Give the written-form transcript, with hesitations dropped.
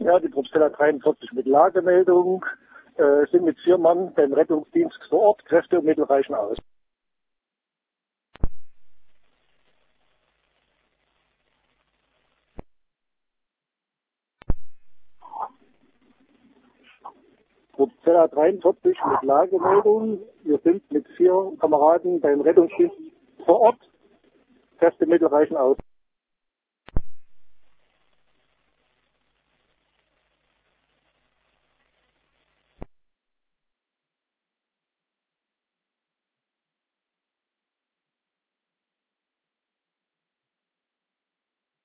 Ja, die Probstella 43 mit Lagemeldung, sind mit 4 Mann beim Rettungsdienst vor Ort. Kräfte und Mittel reichen aus. Probstella 43 mit Lagemeldung. Wir sind mit 4 Kameraden beim Rettungsdienst vor Ort. Kräfte und Mittel reichen aus.